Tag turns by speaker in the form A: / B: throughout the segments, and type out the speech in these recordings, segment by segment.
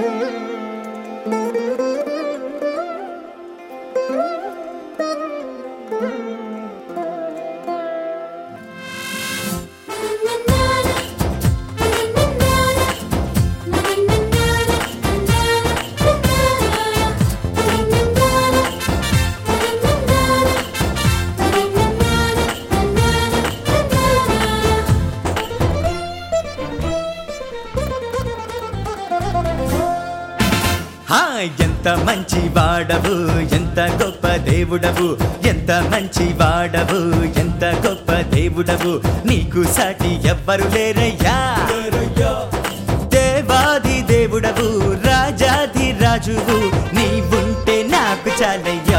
A: ఎంత మంచి వాడవు ఎంత గొప్ప దేవుడవు ఎంత మంచి వాడవు ఎంత గొప్ప దేవుడవు నీకు సాటి ఎవ్వరు లేరయ్యా దేవాది దేవుడవు రాజాది రాజువు నీవుంటే నాకు చాలయ్యా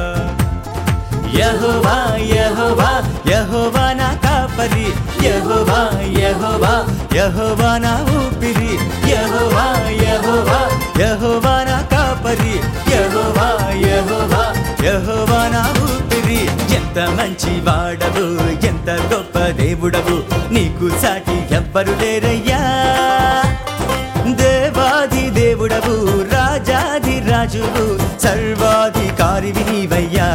A: యెహోవా యెహోవా యెహోవా నా కాపరి యెహోవా యెహోవా యెహోవా నా ఊపిరి యెహోవా యెహోవా యెహోవా నా కాపరి యెహోవా యెహోవా యెహోవా నా ఊపిరి ఎంత మంచి వాడవు ఎంత గొప్ప దేవుడవు నీకు సాటి ఎవ్వరు లేరయ్యా దేవాది దేవుడవు రాజాది రాజువు సర్వాధికారివి నీవయ్యా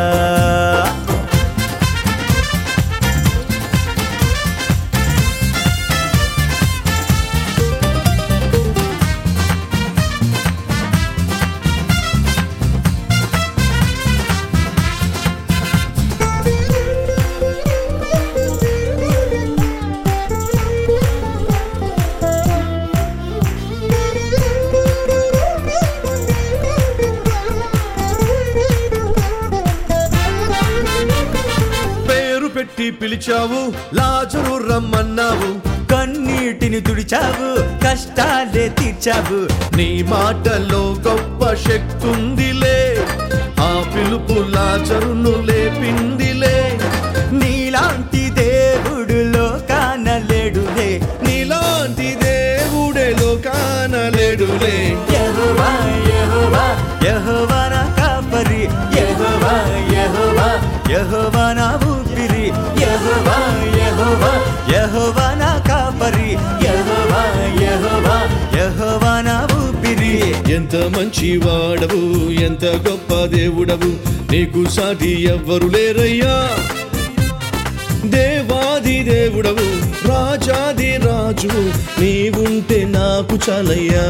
B: పెట్టి పిలిచావు లాజరు రమ్మన్నావు
A: కన్నీటిని తుడిచావు కష్టాలే తీర్చావు
B: నీ మాటలో గొప్ప శక్తుందిలే ఆ పిలుపు లాజరును లేపిందిలే
A: నీలాంటి దేవుడు లోకాన లేడులే
B: నీలాంటి దేవుడే లోకాన లేడులే
A: యెహోవా యెహోవా యెహోవా నా కాపరి యెహోవా యెహోవా యెహోవా నా ఊపిరి యెహోవా యెహోవా యెహోవా నా కాపరి యెహోవా యెహోవా యెహోవా నా ఊపిరి
B: ఎంత మంచి వాడవు ఎంత గొప్ప దేవుడవు నీకు సాటి ఎవ్వరు లేరయ్యా దేవాది దేవుడవు రాజాది రాజు నీవుంటే నాకు చాలయ్యా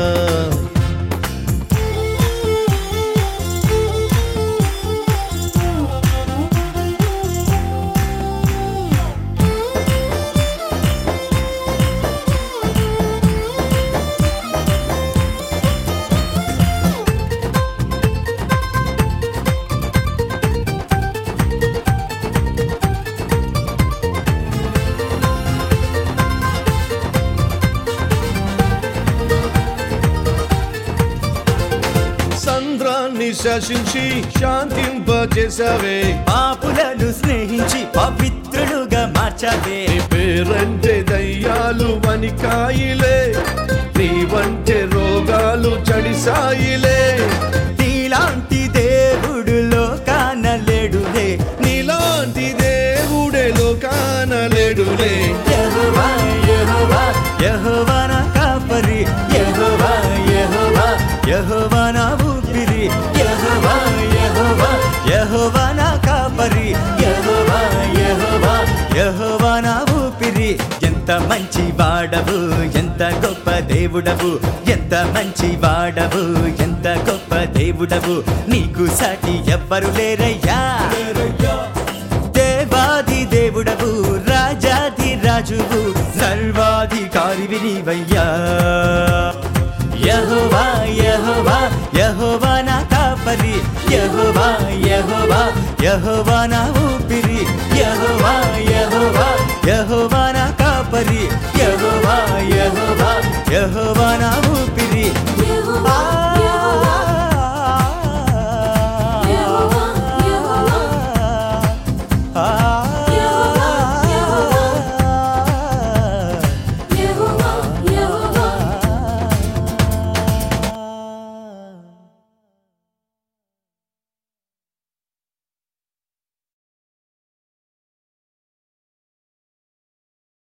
B: సంద్రాన్ని శాసించి శాంతింపజేసావే
A: పాపులను స్నేహించి పవిత్రులుగా మార్చావే
B: పేరంటే దయ్యాలు వనికాయిలే నీవంటే రోగాలు చడిసాయిలే
A: నీలాంటి దేవుడు లోకాన లేడులే
B: నీలాంటి దేవుడే లోకాన లేడులే
A: యెహోవా యెహోవా యెహోవా నా కాపరి యెహోవా యెహోవా యెహోవా నా ఊపిరి యెహోవా యెహోవా యెహోవా నా కాపరి యెహోవా యెహోవా యెహోవా నా ఊపిరి ఎంత మంచి వాడవు ఎంత గొప్ప దేవుడవు ఎంత మంచి వాడవు ఎంత గొప్ప దేవుడవు నీకు సాటి ఎవ్వరు లేరయ్యా దేవాది దేవుడవు రాజాది రాజువు సర్వాధికారివి నీవయ్యా యెహోవా యెహోవా యెహోవా నా కాపరి యెహోవా యెహోవా యెహోవా నా ఊపిరి యెహోవా యెహోవా యెహోవా నా కాపరి యెహోవా యెహోవా యెహోవా నా ఊపిరి